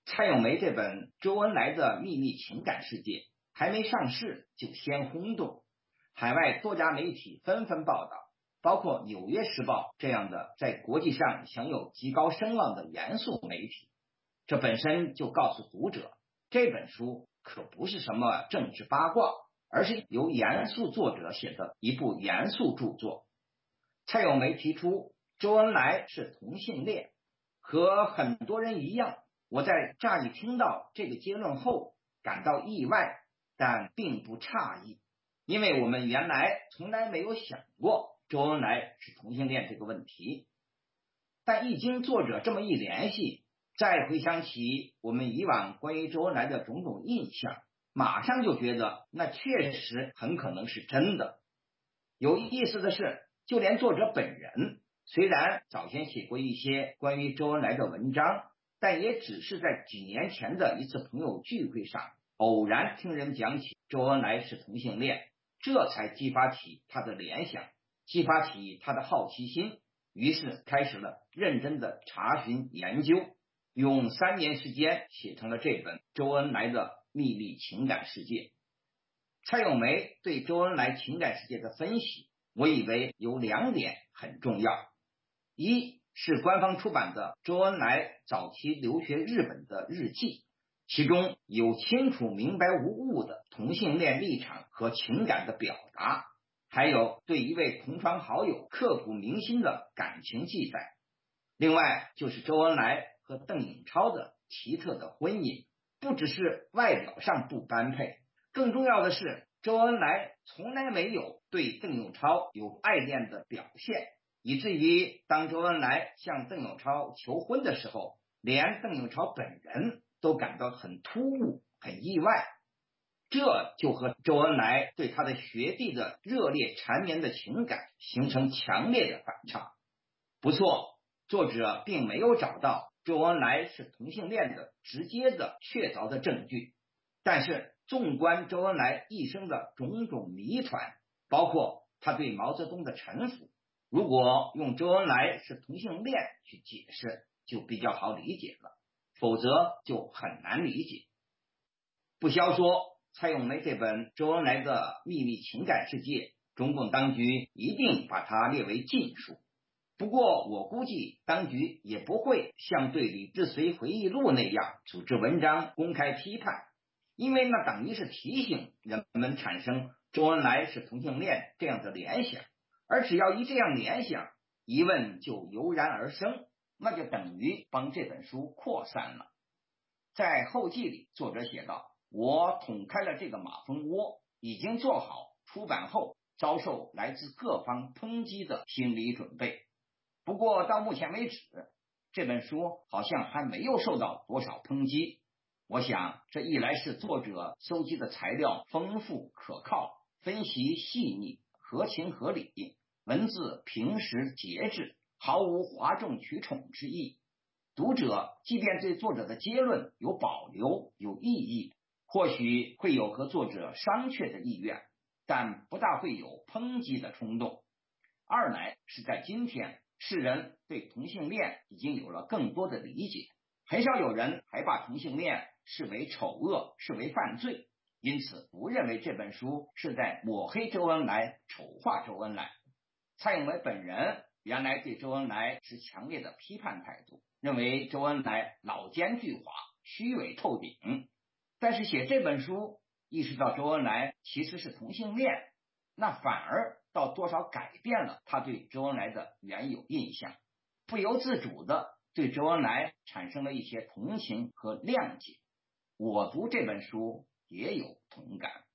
蔡永梅这本周恩来的秘密情感世界还没上市就先轰动，海外多家媒体纷纷报道，包括《纽约时报》这样的在国际上享有极高声望的严肃媒体。这本身就告诉读者，这本书可不是什么政治八卦，而是由严肃作者写的一部严肃著作。蔡永梅提出周恩来是同性恋，和很多人一样，我在乍一听到这个结论后感到意外，但并不诧异，因为我们原来从来没有想过周恩来是同性恋这个问题。但一经作者这么一联系，再回想起我们以往关于周恩来的种种印象，马上就觉得那确实很可能是真的。有意思的是，就连作者本人虽然早先写过一些关于周恩来的文章，但也只是在几年前的一次朋友聚会上偶然听人讲起周恩来是同性恋，这才激发起他的联想，激发起他的好奇心，于是开始了认真的查询研究，用3年时间写成了这本周恩来的秘密情感世界。蔡永梅对周恩来情感世界的分析，我以为有2点很重要。一是官方出版的周恩来早期留学日本的日记，其中有清楚明白无误的同性恋立场和情感的表达，还有对一位同窗好友刻骨铭心的感情记载。另外就是周恩来和邓颖超的奇特的婚姻，不只是外表上不般配，更重要的是周恩来从来没有对邓颖超有爱恋的表现，以至于当周恩来向邓颖超求婚的时候，连邓颖超本人都感到很突兀很意外，这就和周恩来对他的学弟的热烈缠绵的情感形成强烈的反差。不错，作者并没有找到周恩来是同性恋的直接的确凿的证据，但是纵观周恩来一生的种种谜团，包括他对毛泽东的臣服，如果用周恩来是同性恋去解释就比较好理解了，否则就很难理解。不消说蔡永梅这本周恩来的秘密情感世界，中共当局一定把它列为禁书。不过我估计当局也不会像对李志绥回忆录那样组织文章公开批判，因为那等于是提醒人们产生周恩来是同性恋这样的联想，而只要一这样联想，疑问就油然而生，那就等于帮这本书扩散了。在后记里，作者写道，我捅开了这个马蜂窝，已经做好出版后遭受来自各方抨击的心理准备。不过到目前为止，这本书好像还没有受到多少抨击。我想这一来是作者搜集的材料丰富可靠，分析细腻，合情合理，文字平实节制，毫无哗众取宠之意。读者即便对作者的结论有保留有异议，或许会有和作者商榷的意愿，但不大会有抨击的冲动。二来是在今天，世人对同性恋已经有了更多的理解，很少有人还把同性恋视为丑恶，视为犯罪，因此不认为这本书是在抹黑周恩来，丑化周恩来。蔡永梅本人原来对周恩来持强烈的批判态度，认为周恩来老奸巨猾，虚伪透顶，但是写这本书意识到周恩来其实是同性恋，那反而到多少改变了他对周恩来的原有印象，不由自主的对周恩来产生了一些同情和谅解。我读这本书也有同感。